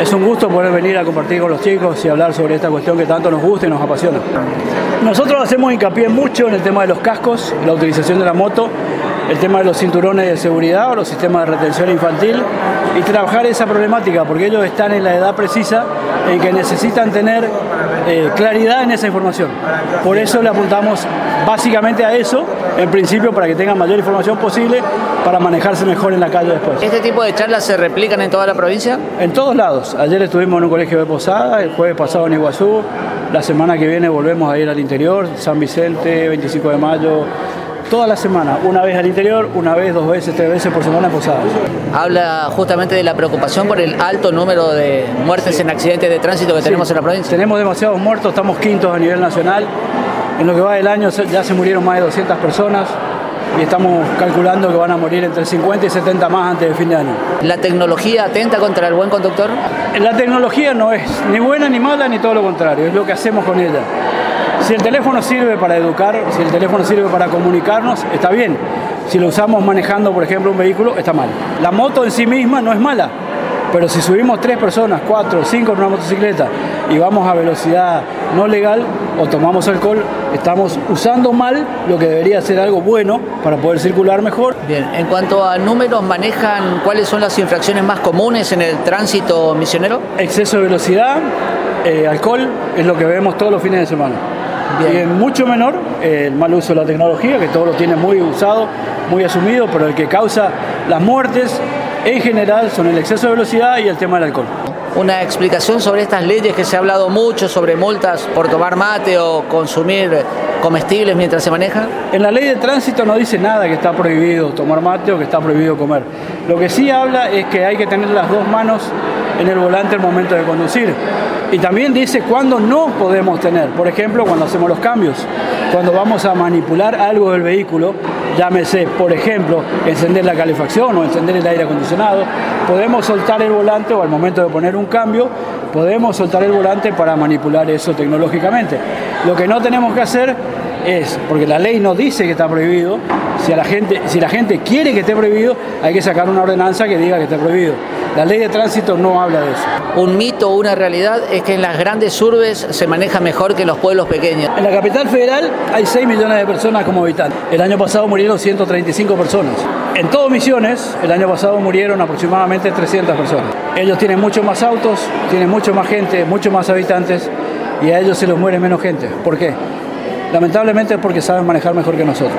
Es un gusto poder venir a compartir con los chicos y hablar sobre esta cuestión que tanto nos gusta y nos apasiona. Nosotros hacemos hincapié mucho en el tema de los cascos, la utilización de la moto, el tema de los cinturones de seguridad o los sistemas de retención infantil y trabajar esa problemática porque ellos están en la edad precisa en que necesitan tener claridad en esa información. Por eso le apuntamos básicamente a eso, en principio para que tengan mayor información posible para manejarse mejor en la calle después. ¿Este tipo de charlas se replican en toda la provincia? En todos lados. Ayer estuvimos en un colegio de Posada, el jueves pasado en Iguazú, la semana que viene volvemos a ir al interior, San Vicente, 25 de mayo, toda la semana, una vez al interior, una vez, 2 veces, 3 veces por semana en Posadas. Habla justamente de la preocupación por el alto número de muertes en accidentes de tránsito que tenemos en la provincia. Tenemos demasiados muertos, estamos quintos a nivel nacional. En lo que va del año ya se murieron más de 200 personas y estamos calculando que van a morir entre 50 y 70 más antes del fin de año. ¿La tecnología atenta contra el buen conductor? La tecnología no es ni buena ni mala ni todo lo contrario, es lo que hacemos con ella. Si el teléfono sirve para educar, si el teléfono sirve para comunicarnos, está bien. Si lo usamos manejando, por ejemplo, un vehículo, está mal. La moto en sí misma no es mala, pero si subimos 3 personas, 4 o 5 en una motocicleta y vamos a velocidad no legal o tomamos alcohol, estamos usando mal lo que debería ser algo bueno para poder circular mejor. Bien, en cuanto a números, ¿manejan cuáles son las infracciones más comunes en el tránsito misionero? Exceso de velocidad, alcohol, es lo que vemos todos los fines de semana. Bien. Y en mucho menor el mal uso de la tecnología, que todos lo tienen muy usado, muy asumido, pero el que causa las muertes en general son el exceso de velocidad y el tema del alcohol. Una explicación sobre estas leyes que se ha hablado mucho sobre multas por tomar mate o consumir comestibles mientras se maneja. En la ley de tránsito no dice nada que está prohibido tomar mate o que está prohibido comer. Lo que sí habla es que hay que tener las 2 manos en el volante al momento de conducir. Y también dice cuándo no podemos tener, por ejemplo, cuando hacemos los cambios, cuando vamos a manipular algo del vehículo, llámese, por ejemplo, encender la calefacción o encender el aire acondicionado, podemos soltar el volante o al momento de poner un cambio, podemos soltar el volante para manipular eso tecnológicamente. Lo que no tenemos que hacer es, porque la ley no dice que está prohibido, si la gente quiere que esté prohibido, hay que sacar una ordenanza que diga que está prohibido. La ley de tránsito no habla de eso. Un mito o una realidad es que en las grandes urbes se maneja mejor que en los pueblos pequeños. En la capital federal hay 6 millones de personas como habitantes. El año pasado murieron 135 personas. En todo Misiones, el año pasado murieron aproximadamente 300 personas. Ellos tienen mucho más autos, tienen mucho más gente, mucho más habitantes y a ellos se les muere menos gente. ¿Por qué? Lamentablemente es porque saben manejar mejor que nosotros.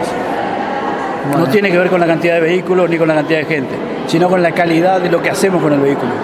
No tiene que ver con la cantidad de vehículos ni con la cantidad de gente, sino con la calidad de lo que hacemos con el vehículo.